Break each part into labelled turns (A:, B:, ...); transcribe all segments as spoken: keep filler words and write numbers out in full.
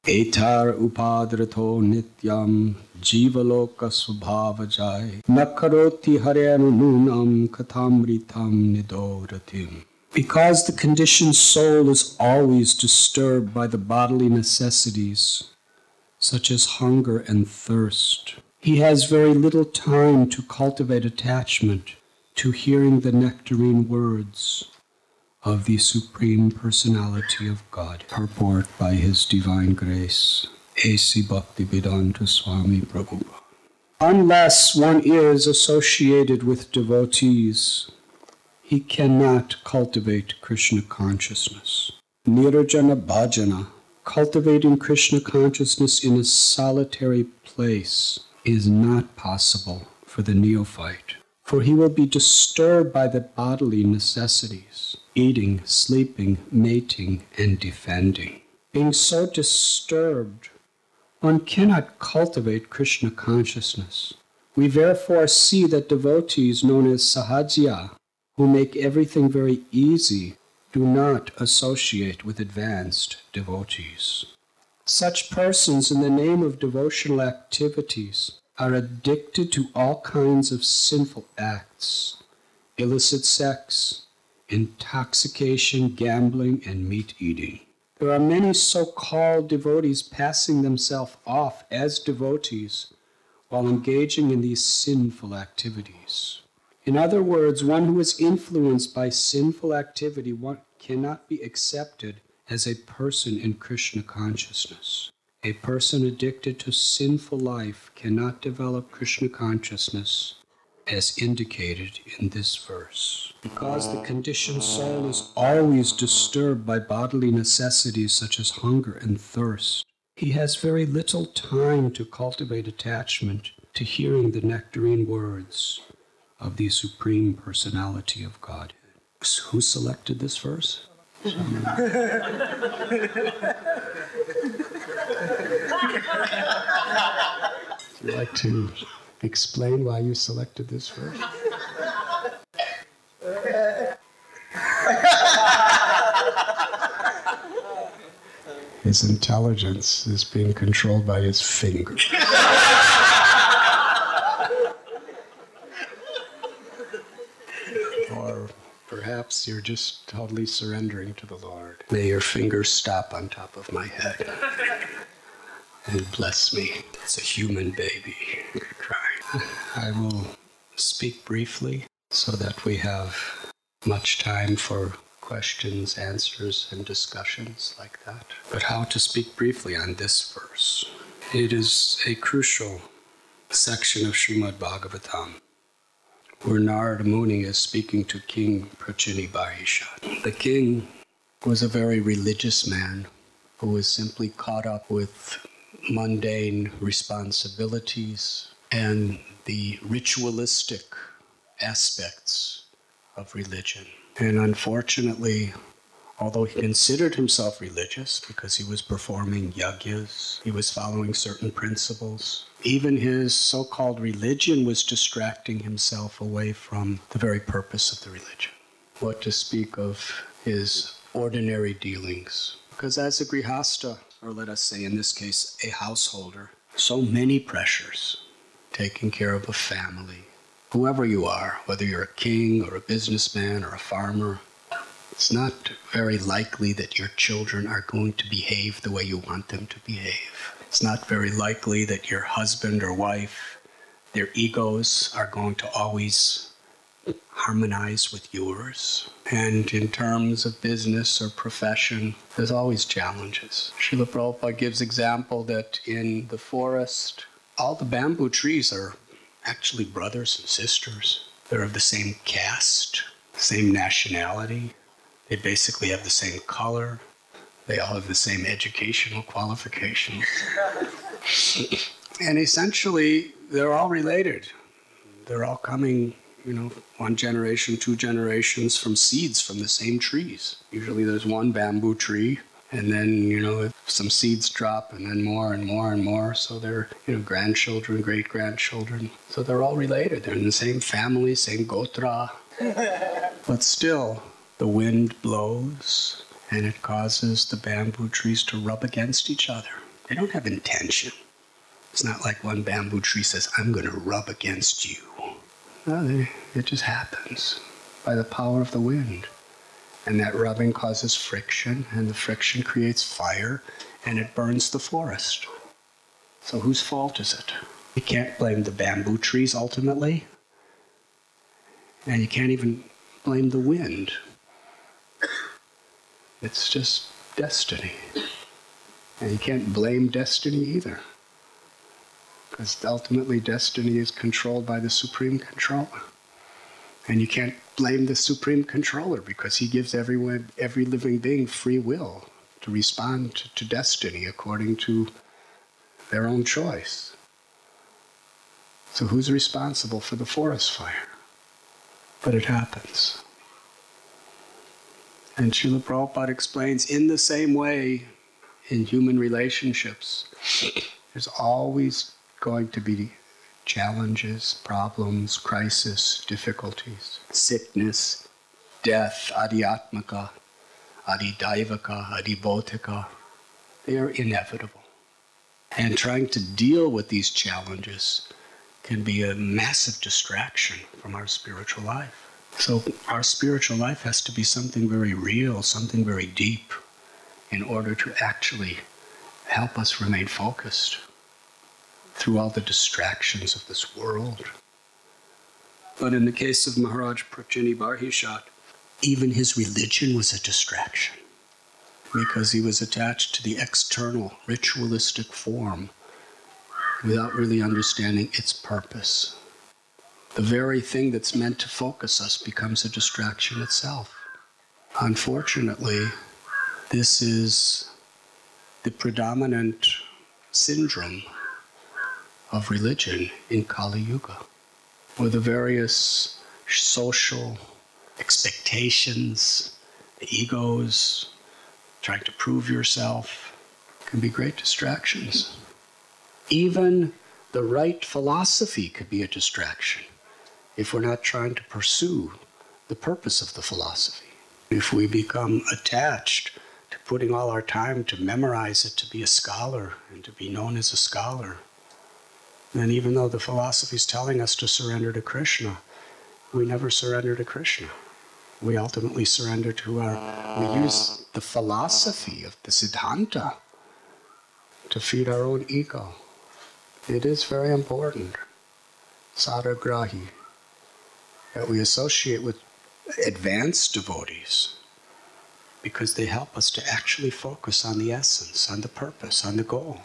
A: Etar upadrato nityam jivaloka subhavajai nakaroti harenu nunam kathamritam nidoratim. Because the conditioned soul is always disturbed by the bodily necessities, such as hunger and thirst, he has very little time to cultivate attachment to hearing the nectarine words of the Supreme Personality of God. Purport by His Divine Grace, A C Bhaktivedanta Swami Prabhupada. Unless one is associated with devotees, he cannot cultivate Krishna consciousness. Nirjana bhajana, cultivating Krishna consciousness in a solitary place, is not possible for the neophyte, for he will be disturbed by the bodily necessities, eating, sleeping, mating, and defending. Being so disturbed, one cannot cultivate Krishna consciousness. We therefore see that devotees known as sahajya, who make everything very easy, do not associate with advanced devotees. Such persons, in the name of devotional activities, are addicted to all kinds of sinful acts, illicit sex, intoxication, gambling, and meat eating. There are many so-called devotees passing themselves off as devotees while engaging in these sinful activities. In other words, one who is influenced by sinful activity one cannot be accepted as a person in Krishna consciousness. A person addicted to sinful life cannot develop Krishna consciousness as indicated in this verse. Because the conditioned soul is always disturbed by bodily necessities such as hunger and thirst, he has very little time to cultivate attachment to hearing the nectarine words of the Supreme Personality of Godhead. Who selected this verse? Would you like to explain why you selected this verse? His intelligence is being controlled by his finger. Or perhaps you're just totally surrendering to the Lord. May your fingers stop on top of my head and bless me. It's a human baby crying. I will speak briefly so that we have much time for questions, answers, and discussions like that. But how to speak briefly on this verse? It is a crucial section of Srimad Bhagavatam, where Narada Muni is speaking to King Prachini Bahishat. The king was a very religious man who was simply caught up with mundane responsibilities and the ritualistic aspects of religion. And unfortunately, although he considered himself religious because he was performing yajnas, he was following certain principles, even his so-called religion was distracting himself away from the very purpose of the religion. What to speak of his ordinary dealings. Because as a grihasta, or let us say in this case, a householder, so many pressures, taking care of a family. Whoever you are, whether you're a king or a businessman or a farmer, it's not very likely that your children are going to behave the way you want them to behave. It's not very likely that your husband or wife, their egos are going to always harmonize with yours. And in terms of business or profession, there's always challenges. Srila Prabhupada gives example that in the forest, all the bamboo trees are actually brothers and sisters. They're of the same caste, same nationality. They basically have the same color. They all have the same educational qualifications. And essentially, they're all related. They're all coming, you know, one generation, two generations from seeds from the same trees. Usually there's one bamboo tree, and then, you know, some seeds drop, and then more and more and more. So they're, you know, grandchildren, great-grandchildren. So they're all related. They're in the same family, same gotra. But still, the wind blows, and it causes the bamboo trees to rub against each other. They don't have intention. It's not like one bamboo tree says, I'm going to rub against you. No, they, it just happens by the power of the wind. And that rubbing causes friction, and the friction creates fire, and it burns the forest. So whose fault is it? You can't blame the bamboo trees ultimately, and you can't even blame the wind. It's just destiny. And you can't blame destiny either, because ultimately destiny is controlled by the Supreme Controller. And you can't blame the Supreme Controller, because he gives everyone, every living being free will to respond to, to destiny according to their own choice. So who's responsible for the forest fire? But it happens. And Srila Prabhupada explains, in the same way, in human relationships, there's always going to be challenges, problems, crisis, difficulties, sickness, death, adhyatmaka, adidaivaka, adibodhika. They are inevitable. And trying to deal with these challenges can be a massive distraction from our spiritual life. So our spiritual life has to be something very real, something very deep, in order to actually help us remain focused through all the distractions of this world. But in the case of Maharaj Prachini Barhishat, even his religion was a distraction, because he was attached to the external ritualistic form without really understanding its purpose. The very thing that's meant to focus us becomes a distraction itself. Unfortunately, this is the predominant syndrome of religion in Kali Yuga, where the various social expectations, the egos, trying to prove yourself, can be great distractions. Even the right philosophy could be a distraction if we're not trying to pursue the purpose of the philosophy. If we become attached to putting all our time to memorize it, to be a scholar, and to be known as a scholar, then even though the philosophy is telling us to surrender to Krishna, we never surrender to Krishna. We ultimately surrender to our, we use the philosophy of the Siddhanta to feed our own ego. It is very important, saragrahi, that we associate with advanced devotees, because they help us to actually focus on the essence, on the purpose, on the goal.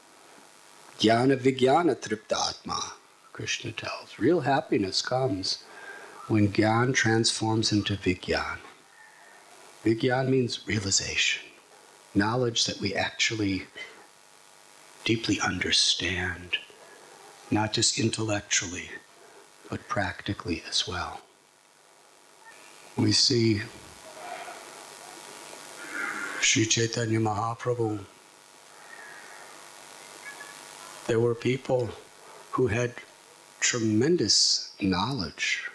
A: Jnana Vijnana Tripta Atma, Krishna tells. Real happiness comes when Gyan transforms into Vijnana. Vijnana means realization, knowledge that we actually deeply understand, not just intellectually, but practically as well. We see Sri Chaitanya Mahaprabhu. There were people who had tremendous knowledge.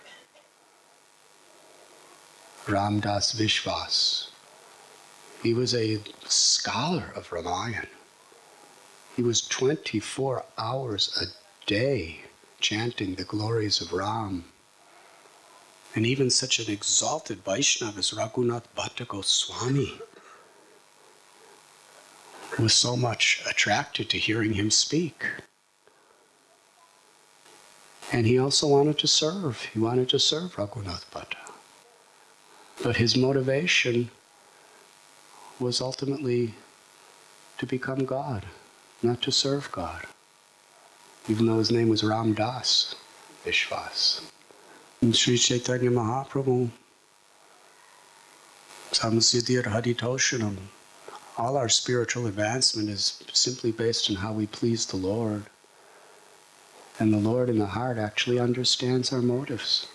A: Ramdas Vishwas, he was a scholar of Ramayana. He was twenty-four hours a day chanting the glories of Ram. And even such an exalted Vaishnava as Raghunath Bhatta Goswami was so much attracted to hearing him speak. And he also wanted to serve. He wanted to serve Raghunath Bhatta. But his motivation was ultimately to become God, not to serve God, even though his name was Ram Das Vishwas. And Sri Chaitanya Mahaprabhu, Samasiddhir Haritoshanam, all our spiritual advancement is simply based on how we please the Lord. And the Lord in the heart actually understands our motives.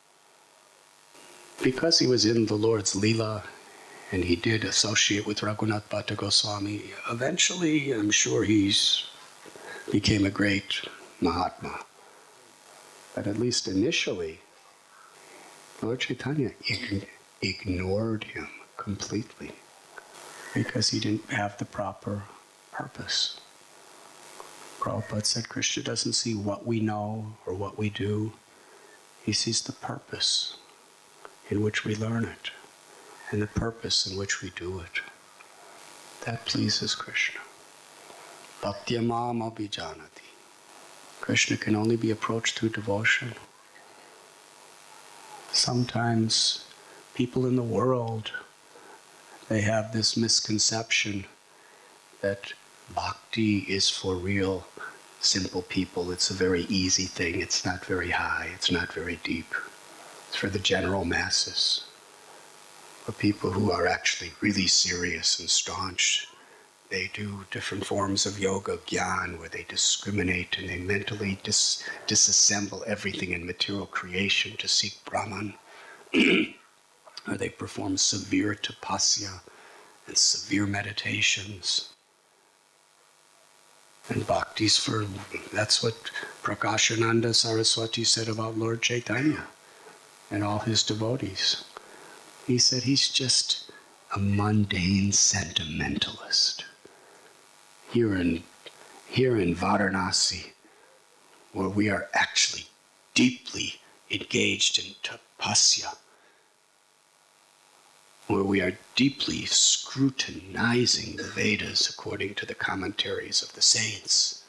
A: Because he was in the Lord's Leela, and he did associate with Raghunath Bhatta Goswami, eventually I'm sure he became a great Mahatma. But at least initially, Lord Chaitanya ign- ignored him completely, because he didn't have the proper purpose. Prabhupada said Krishna doesn't see what we know or what we do. He sees the purpose in which we learn it and the purpose in which we do it. That pleases Krishna. Bhakti mam abhijanati. Krishna can only be approached through devotion. Sometimes people in the world, they have this misconception that bhakti is for real simple people. It's a very easy thing. It's not very high. It's not very deep. It's for the general masses. For people who are actually really serious and staunch, they do different forms of yoga, gyan, where they discriminate and they mentally dis- disassemble everything in material creation to seek Brahman. Or they perform severe tapasya and severe meditations. And bhakti's for, that's what Prakashananda Saraswati said about Lord Chaitanya and all his devotees. He said he's just a mundane sentimentalist. Here in, here in Varanasi, where we are actually deeply engaged in tapasya, where we are deeply scrutinizing the Vedas according to the commentaries of the saints,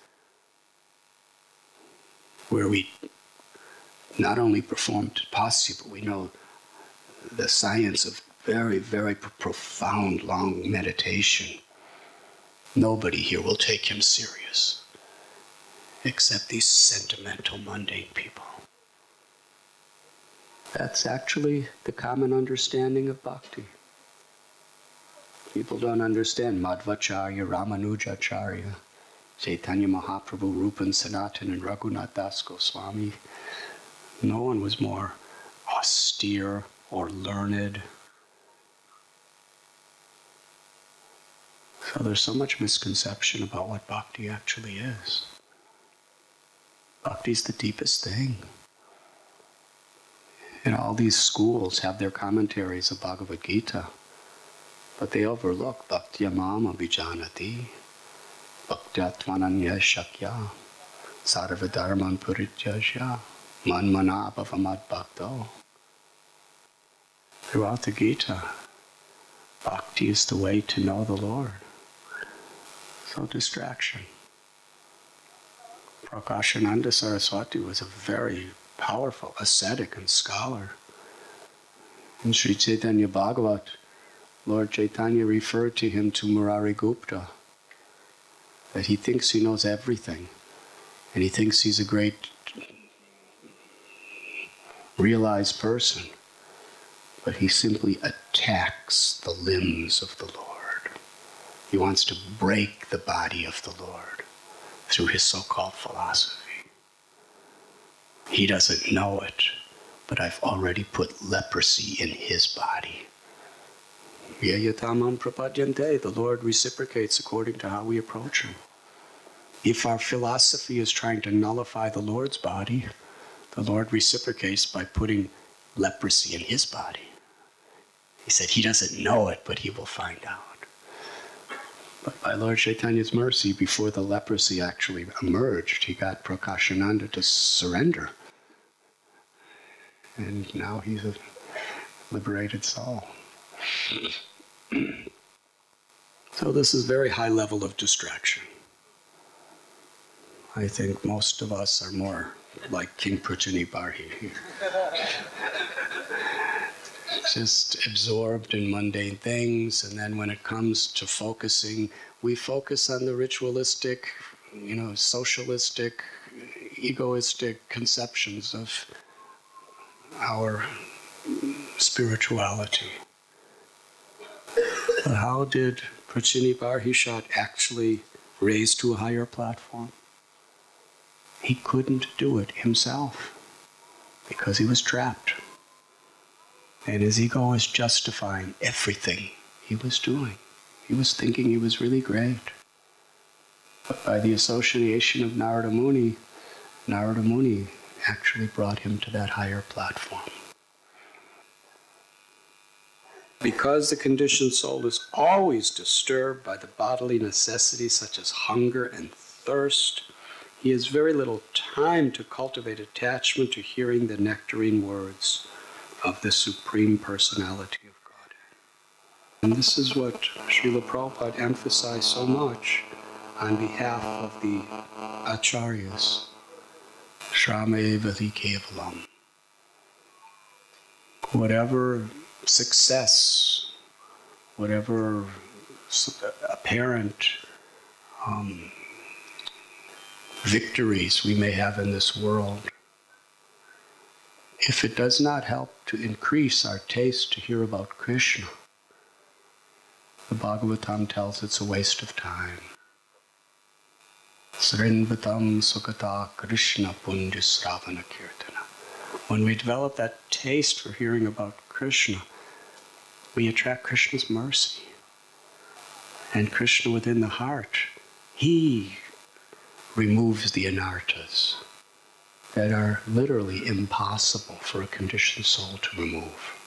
A: where we not only perform tapasya, but we know the science of very, very profound, long meditation. Nobody here will take him serious, except these sentimental, mundane people. That's actually the common understanding of bhakti. People don't understand Madhvacharya, Ramanujacharya, Chaitanya Mahaprabhu, Rupan Sanatan, and Raghunath Das Goswami. No one was more austere or learned. So there's so much misconception about what bhakti actually is. Bhakti's the deepest thing. And all these schools have their commentaries of Bhagavad Gita, but they overlook Bhakti mam abhijanati, Bhaktyatmananya shakya, Sarvadharman purityajya, manmana bhavamad bhakto. Throughout the Gita, bhakti is the way to know the Lord. So distraction. Prakashananda Saraswati was a very powerful ascetic and scholar. In Sri Chaitanya Bhagavat, Lord Chaitanya referred to him to Murari Gupta, that he thinks he knows everything, and he thinks he's a great realized person, but he simply attacks the limbs of the Lord. He wants to break the body of the Lord through his so-called philosophy. He doesn't know it, but I've already put leprosy in his body. Yayatamam prapadyante, the Lord reciprocates according to how we approach him. If our philosophy is trying to nullify the Lord's body, the Lord reciprocates by putting leprosy in his body. He said he doesn't know it, but he will find out. But by Lord Chaitanya's mercy, before the leprosy actually emerged, he got Prakashananda to surrender. And now he's a liberated soul. So this is very high level of distraction. I think most of us are more like King Prachini Barhi here. Just absorbed in mundane things, and then when it comes to focusing, we focus on the ritualistic, you know, socialistic, egoistic conceptions of our spirituality. But how did Prachini Barhishat actually raise to a higher platform? He couldn't do it himself because he was trapped. And his ego was justifying everything he was doing. He was thinking he was really great. But by the association of Narada Muni, Narada Muni actually brought him to that higher platform. Because the conditioned soul is always disturbed by the bodily necessities such as hunger and thirst, he has very little time to cultivate attachment to hearing the nectarine words of the Supreme Personality of Godhead. And this is what Srila Prabhupada emphasized so much on behalf of the Acharyas. Shrama evati kevalam. Whatever success, whatever apparent um, victories we may have in this world, if it does not help to increase our taste to hear about Krishna, the Bhagavatam tells it's a waste of time. Srinvatam sukata Krishna punjasravana kirtana. When we develop that taste for hearing about Krishna, we attract Krishna's mercy. And Krishna within the heart, he removes the anarthas that are literally impossible for a conditioned soul to remove.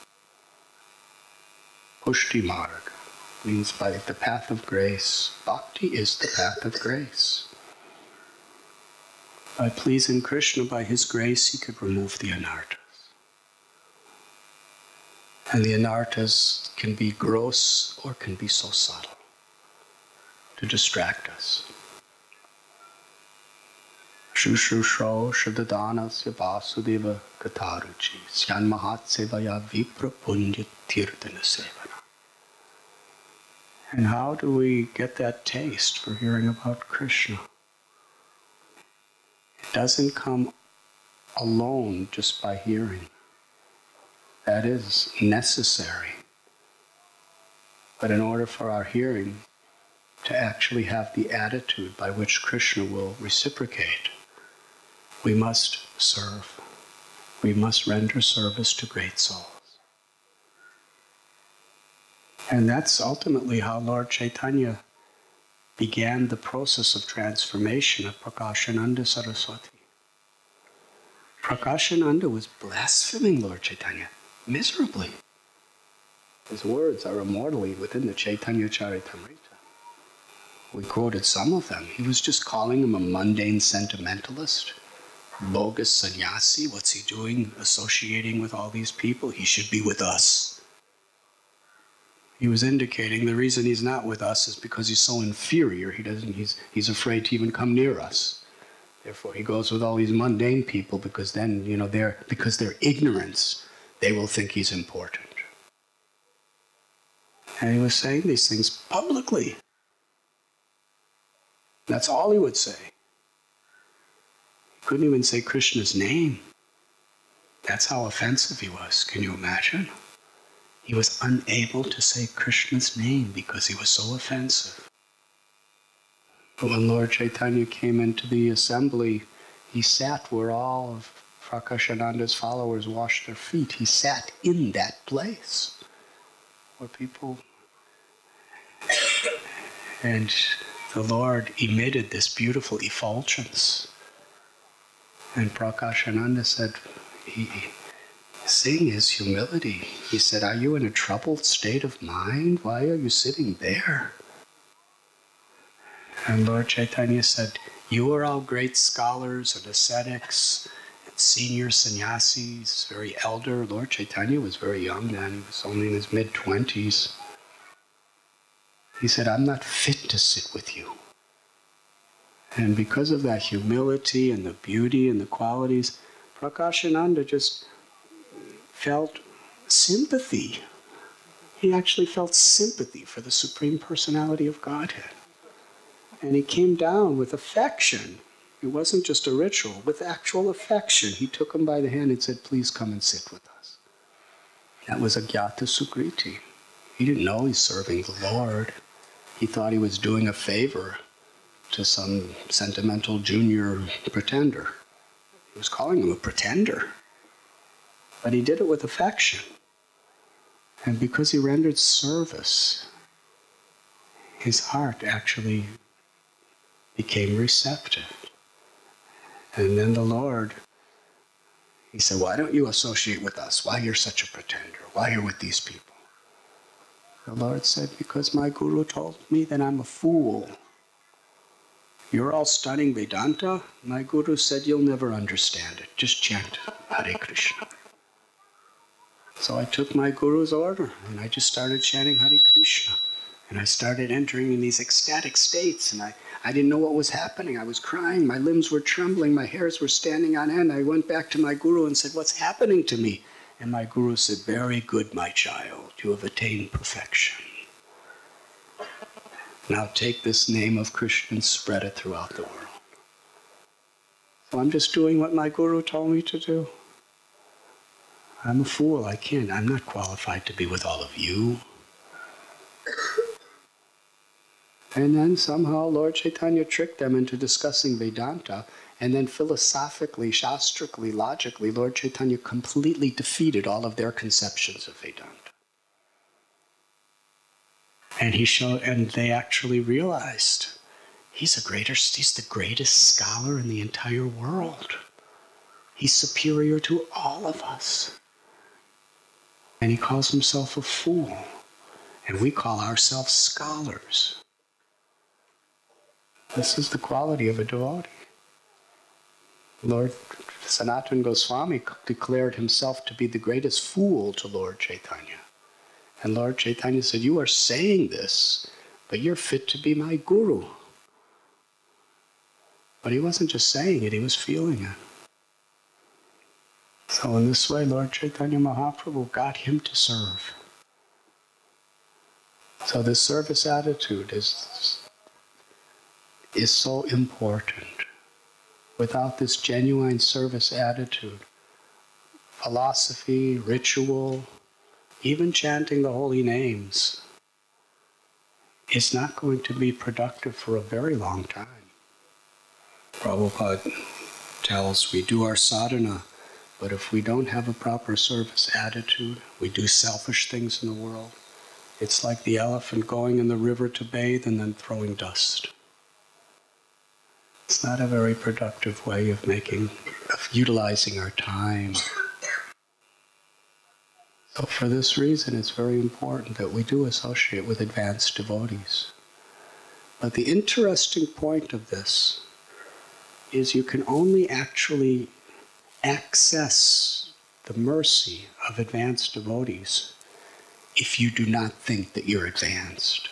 A: Pushti marg means by the path of grace. Bhakti is the path of grace. By pleasing Krishna, by his grace, he could remove the anarthas. And the anarthas can be gross or can be so subtle to distract us. Shushusho Shadadanasya Vasudeva Kataruchi Syanmahat Sevaya Vipra Punya Tirtana Sevana. And how do we get that taste for hearing about Krishna? It doesn't come alone just by hearing. That is necessary. But in order for our hearing to actually have the attitude by which Krishna will reciprocate, we must serve. We must render service to great souls. And that's ultimately how Lord Chaitanya began the process of transformation of Prakashananda Saraswati. Prakashananda was blaspheming Lord Chaitanya miserably. His words are immortally within the Chaitanya Charitamrita. We quoted some of them. He was just calling him a mundane sentimentalist, bogus sannyasi. What's he doing associating with all these people? He should be with us. He was indicating the reason he's not with us is because he's so inferior. He doesn't. He's he's afraid to even come near us. Therefore, he goes with all these mundane people because then, you know, they're because their ignorance, they will think he's important. And he was saying these things publicly. That's all he would say. He couldn't even say Krishna's name. That's how offensive he was. Can you imagine? He was unable to say Krishna's name because he was so offensive. But when Lord Chaitanya came into the assembly, he sat where all of Prakashananda's followers washed their feet. He sat in that place where people... And the Lord emitted this beautiful effulgence. And Prakashananda said, he, seeing his humility, he said, are you in a troubled state of mind? Why are you sitting there? And Lord Chaitanya said, you are all great scholars and ascetics and senior sannyasis, very elder. Lord Chaitanya was very young then. He was only in his mid-twenties. He said, I'm not fit to sit with you. And because of that humility and the beauty and the qualities, Prakashananda just felt sympathy. He actually felt sympathy for the Supreme Personality of Godhead. And he came down with affection. It wasn't just a ritual, with actual affection. He took him by the hand and said, please come and sit with us. That was Agyata Sukriti. He didn't know he's serving the Lord. He thought he was doing a favor to some sentimental junior pretender. He was calling him a pretender. But he did it with affection. And because he rendered service, his heart actually became receptive. And then the Lord, he said, why don't you associate with us? Why you're such a pretender? Why you're with these people? The Lord said, because my Guru told me that I'm a fool. You're all studying Vedanta? My guru said, you'll never understand it. Just chant Hare Krishna. So I took my guru's order and I just started chanting Hare Krishna. And I started entering in these ecstatic states, and I, I didn't know what was happening. I was crying, my limbs were trembling, my hairs were standing on end. I went back to my guru and said, what's happening to me? And my guru said, very good, my child, you have attained perfection. Now take this name of Krishna and spread it throughout the world. So I'm just doing what my guru told me to do. I'm a fool, I can't, I'm not qualified to be with all of you. And then somehow Lord Chaitanya tricked them into discussing Vedanta, and then philosophically, shastrically, logically, Lord Chaitanya completely defeated all of their conceptions of Vedanta. And he showed, and they actually realized he's a greater, he's the greatest scholar in the entire world. He's superior to all of us. And he calls himself a fool. And we call ourselves scholars. This is the quality of a devotee. Lord Sanatana Goswami declared himself to be the greatest fool to Lord Chaitanya. And Lord Chaitanya said, you are saying this, but you're fit to be my guru. But he wasn't just saying it, he was feeling it. So in this way, Lord Chaitanya Mahaprabhu got him to serve. So this service attitude is, is so important. Without this genuine service attitude, philosophy, ritual, even chanting the holy names is not going to be productive for a very long time. Prabhupada tells we do our sadhana, but if we don't have a proper service attitude, we do selfish things in the world. It's like the elephant going in the river to bathe and then throwing dust. It's not a very productive way of making, of utilizing our time. So for this reason, it's very important that we do associate with advanced devotees. But the interesting point of this is you can only actually access the mercy of advanced devotees if you do not think that you're advanced.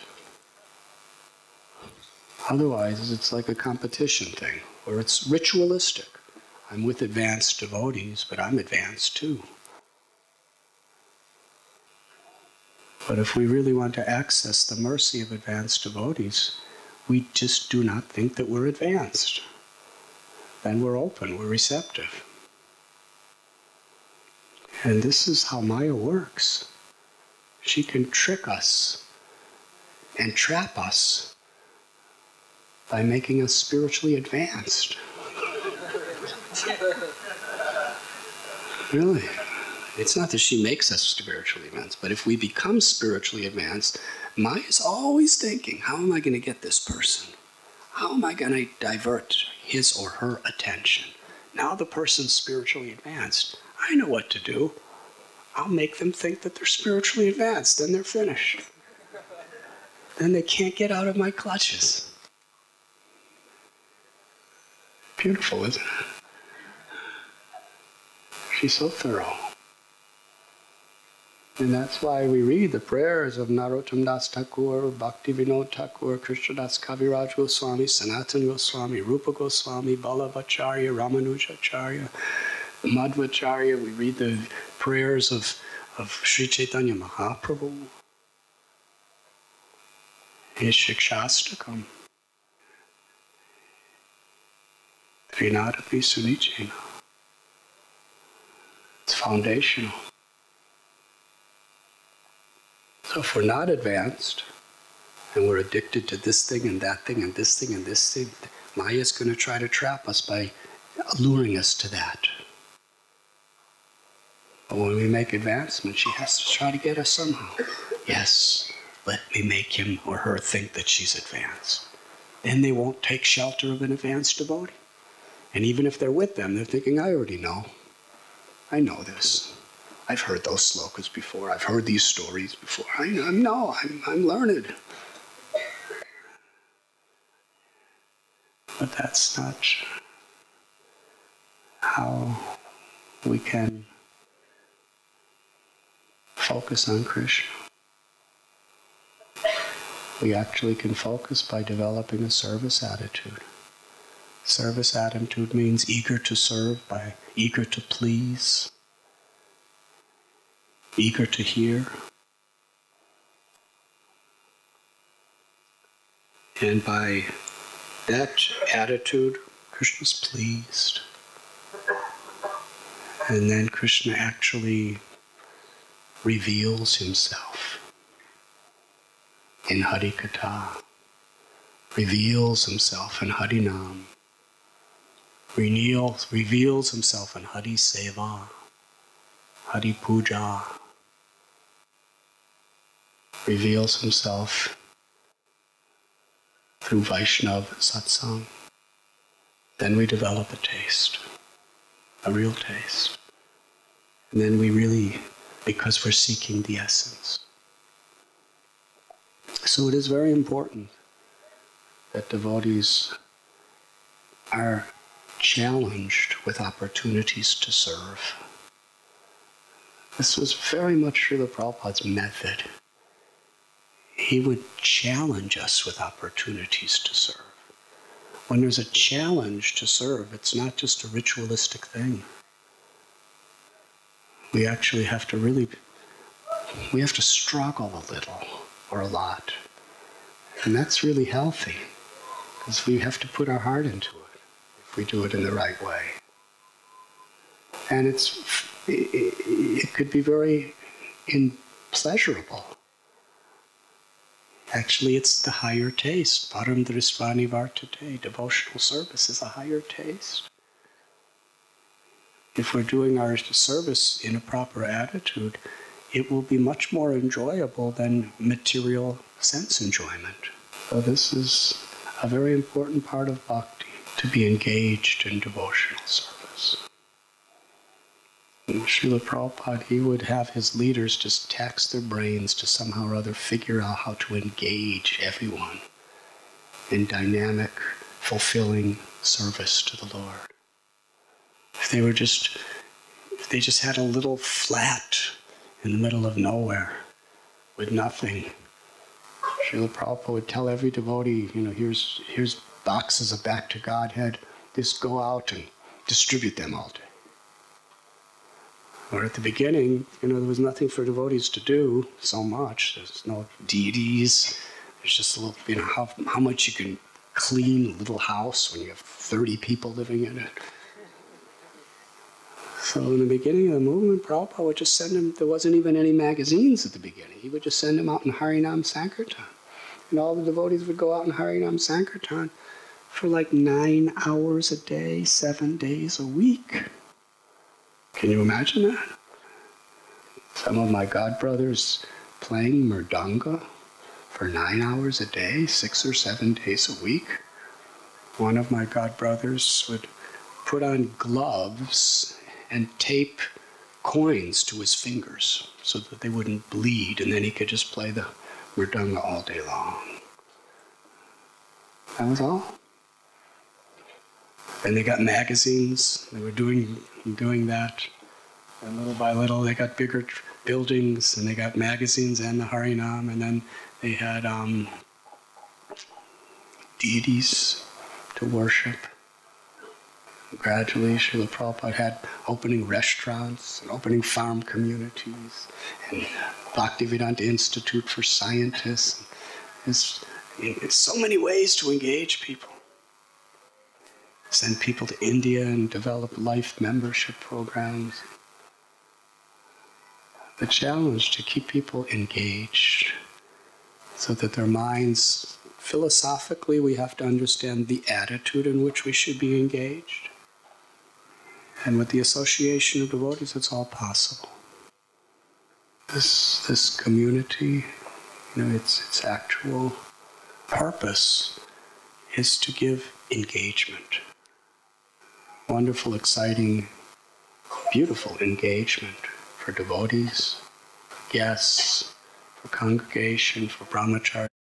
A: Otherwise, it's like a competition thing, or it's ritualistic. I'm with advanced devotees, but I'm advanced too. But if we really want to access the mercy of advanced devotees, we just do not think that we're advanced. Then we're open, we're receptive. And this is how Maya works. She can trick us and trap us by making us spiritually advanced. Really. It's not that she makes us spiritually advanced, but if we become spiritually advanced, Maya's always thinking, how am I going to get this person? How am I going to divert his or her attention? Now the person's spiritually advanced. I know what to do. I'll make them think that they're spiritually advanced, then they're finished. Then they can't get out of my clutches. Beautiful, isn't it? She's so thorough. And that's why we read the prayers of Narottam Das Thakur, Bhakti Vinod Thakur, Krishnadas Kaviraj Goswami, Sanatana Goswami, Rupa Goswami, Ballavacharya, Ramanujacharya, Madhvacharya. We read the prayers of, of Sri Chaitanya Mahaprabhu, his Shikshastakam, Trinadapi Sunichena. It's foundational. So if we're not advanced, and we're addicted to this thing and that thing and this thing and this thing, Maya's going to try to trap us by alluring us to that. But when we make advancement, she has to try to get us somehow. Yes, let me make him or her think that she's advanced. Then they won't take shelter of an advanced devotee. And even if they're with them, they're thinking, I already know. I know this. I've heard those slokas before. I've heard these stories before. I know, I'm, I'm learned. But that's not how we can focus on Krishna. We actually can focus by developing a service attitude. Service attitude means eager to serve, by eager to please, eager to hear. And by that attitude, Krishna's pleased. And then Krishna actually reveals himself in Harikatha, reveals himself in Harinam, reveals, reveals himself in Hari Seva, Hari Puja, reveals himself through Vaishnava satsang. Then we develop a taste, a real taste. And then we really, because we're seeking the essence. So it is very important that devotees are challenged with opportunities to serve. This was very much Srila Prabhupada's method. He would challenge us with opportunities to serve. When there's a challenge to serve, it's not just a ritualistic thing. We actually have to really, we have to struggle a little or a lot. And that's really healthy, because we have to put our heart into it if we do it in the right way. And it's, it, it could be very in pleasurable. Actually, it's the higher taste. Param Dristvani Vartate. Devotional service is a higher taste. If we're doing our service in a proper attitude, it will be much more enjoyable than material sense enjoyment. So this is a very important part of bhakti, to be engaged in devotional service. And Srila Prabhupada, he would have his leaders just tax their brains to somehow or other figure out how to engage everyone in dynamic, fulfilling service to the Lord. If they were just, if they just had a little flat in the middle of nowhere with nothing, Srila Prabhupada would tell every devotee, you know, here's, here's boxes of Back to Godhead, just go out and distribute them all day. Or at the beginning, you know, there was nothing for devotees to do so much. There's no deities. There's just a little, you know, how, how much you can clean a little house when you have thirty people living in it. So in the beginning of the movement, Prabhupada would just send them, there wasn't even any magazines at the beginning. He would just send them out in Harinam Sankirtan. And all the devotees would go out in Harinam Sankirtan for like nine hours a day, seven days a week. Can you imagine that? Some of my godbrothers playing mridanga for nine hours a day, six or seven days a week. One of my godbrothers would put on gloves and tape coins to his fingers so that they wouldn't bleed, and then he could just play the mridanga all day long. That was all. And they got magazines. They were doing doing that. And little by little, they got bigger tr- buildings, and they got magazines and the Harinam, and then they had um, deities to worship. And gradually, Srila Prabhupada had opening restaurants and opening farm communities and Bhaktivedanta Institute for Scientists. There's, there's so many ways to engage people. Send people to India and develop life membership programs. The challenge to keep people engaged so that their minds, philosophically, we have to understand the attitude in which we should be engaged. And with the association of devotees, it's all possible. This, this community, you know, its, its actual purpose is to give engagement. Wonderful, exciting, beautiful engagement for devotees, for guests, for congregation, for brahmachari.